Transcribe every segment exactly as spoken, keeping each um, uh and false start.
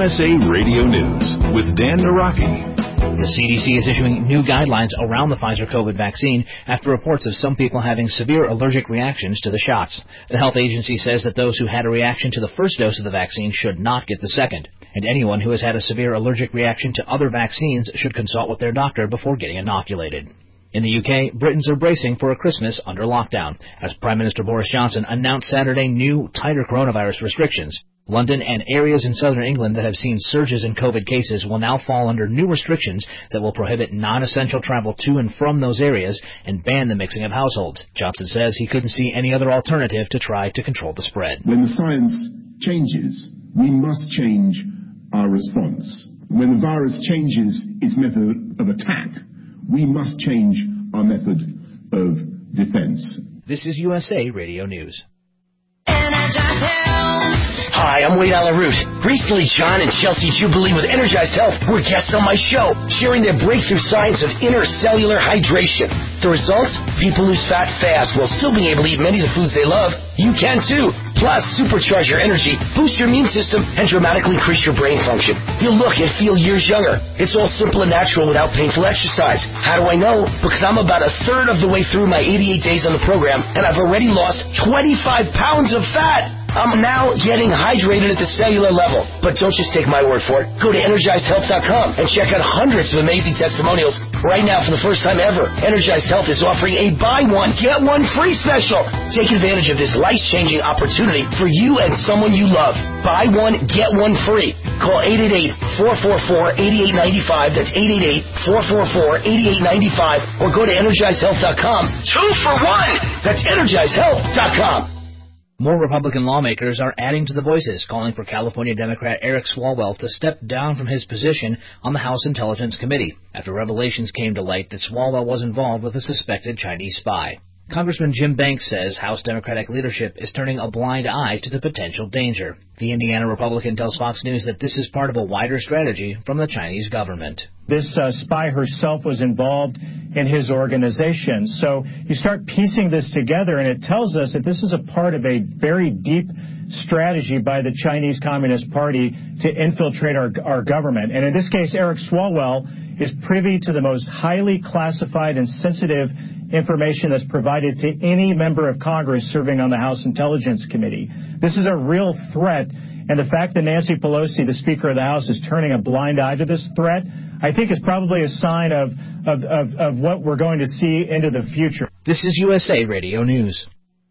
S A Radio News with Dan Naraki. The C D C is issuing new guidelines around the Pfizer COVID vaccine after reports of some people having severe allergic reactions to the shots. The health agency says that those who had a reaction to the first dose of the vaccine should not get the second, and anyone who has had a severe allergic reaction to other vaccines should consult with their doctor before getting inoculated. In the U K, Britons are bracing for a Christmas under lockdown, as Prime Minister Boris Johnson announced Saturday new, tighter coronavirus restrictions. London and areas in southern England that have seen surges in COVID cases will now fall under new restrictions that will prohibit non-essential travel to and from those areas and ban the mixing of households. Johnson says he couldn't see any other alternative to try to control the spread. When the science changes, we must change our response. When the virus changes its method of attack, we must change our method of defense. This is U S A Radio News. Hi, I'm Wade Alaroot. Recently, John and Chelsea Jubilee with Energized Health were guests on my show, sharing their breakthrough science of intercellular hydration. The results? People lose fat fast while still being able to eat many of the foods they love. You can too. Plus, supercharge your energy, boost your immune system, and dramatically increase your brain function. You'll look and feel years younger. It's all simple and natural without painful exercise. How do I know? Because I'm about a third of the way through my eighty-eight days on the program, and I've already lost twenty-five pounds of fat. I'm now getting hydrated at the cellular level. But don't just take my word for it. Go to energized health dot com and check out hundreds of amazing testimonials. Right now, for the first time ever, Energized Health is offering a buy one, get one free special. Take advantage of this life-changing opportunity for you and someone you love. Buy one, get one free. Call eight eight eight, four four four, eight eight nine five. That's eight eight eight, four four four, eight eight nine five. Or go to energized health dot com. Two for one. That's energized health dot com. More Republican lawmakers are adding to the voices, calling for California Democrat Eric Swalwell to step down from his position on the House Intelligence Committee after revelations came to light that Swalwell was involved with a suspected Chinese spy. Congressman Jim Banks says House Democratic leadership is turning a blind eye to the potential danger. The Indiana Republican tells Fox News that this is part of a wider strategy from the Chinese government. This uh, spy herself was involved in his organization. So you start piecing this together, and it tells us that this is a part of a very deep strategy by the Chinese Communist Party to infiltrate our, our government. And in this case, Eric Swalwell is privy to the most highly classified and sensitive information that's provided to any member of Congress serving on the House Intelligence Committee. This is a real threat, and the fact that Nancy Pelosi, the Speaker of the House, is turning a blind eye to this threat, I think is probably a sign of, of, of, of what we're going to see into the future. This is U S A Radio News.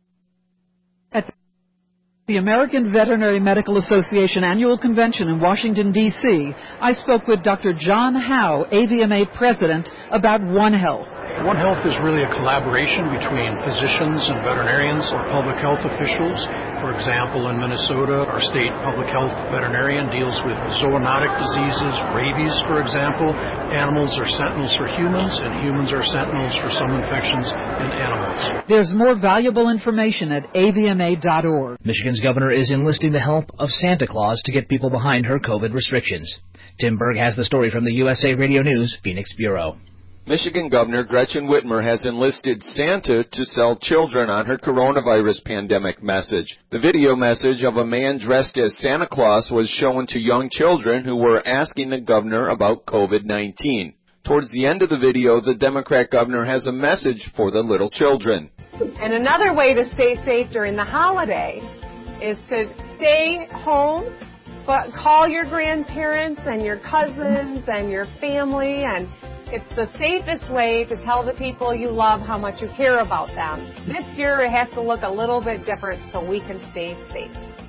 At the American Veterinary Medical Association Annual Convention in Washington, D C, I spoke with Doctor John Howe, A V M A President, about One Health. One Health is really a collaboration between physicians and veterinarians or public health officials. For example, in Minnesota, our state public health veterinarian deals with zoonotic diseases, rabies, for example. Animals are sentinels for humans, and humans are sentinels for some infections in animals. There's more valuable information at A V M A dot org. Michigan's governor is enlisting the help of Santa Claus to get people behind her COVID restrictions. Tim Berg has the story from the U S A Radio News Phoenix Bureau. Michigan Governor Gretchen Whitmer has enlisted Santa to sell children on her coronavirus pandemic message. The video message of a man dressed as Santa Claus was shown to young children who were asking the governor about COVID nineteen. Towards the end of the video, the Democrat governor has a message for the little children. And another way to stay safe during the holiday is to stay home, but call your grandparents and your cousins and your family, and it's the safest way to tell the people you love how much you care about them. This year it has to look a little bit different so we can stay safe.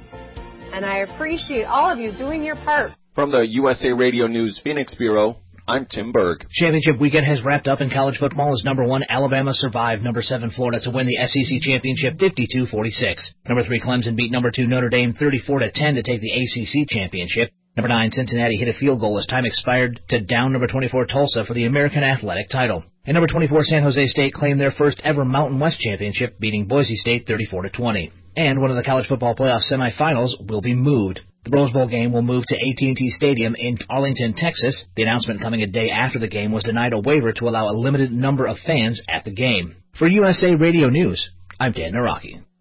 And I appreciate all of you doing your part. From the U S A Radio News Phoenix Bureau, I'm Tim Berg. Championship weekend has wrapped up in college football as number one Alabama survived number seven Florida to win the S E C championship fifty-two forty-six. Number three Clemson beat number two Notre Dame thirty-four to ten to take the A C C championship. Number nine Cincinnati hit a field goal as time expired to down number twenty-four Tulsa for the American Athletic title. And number twenty-four San Jose State claimed their first ever Mountain West championship, beating Boise State thirty-four to twenty. And one of the college football playoff semifinals will be moved. The Rose Bowl game will move to A T and T Stadium in Arlington, Texas. The announcement coming a day after the game was denied a waiver to allow a limited number of fans at the game. For U S A Radio News, I'm Dan Naraki.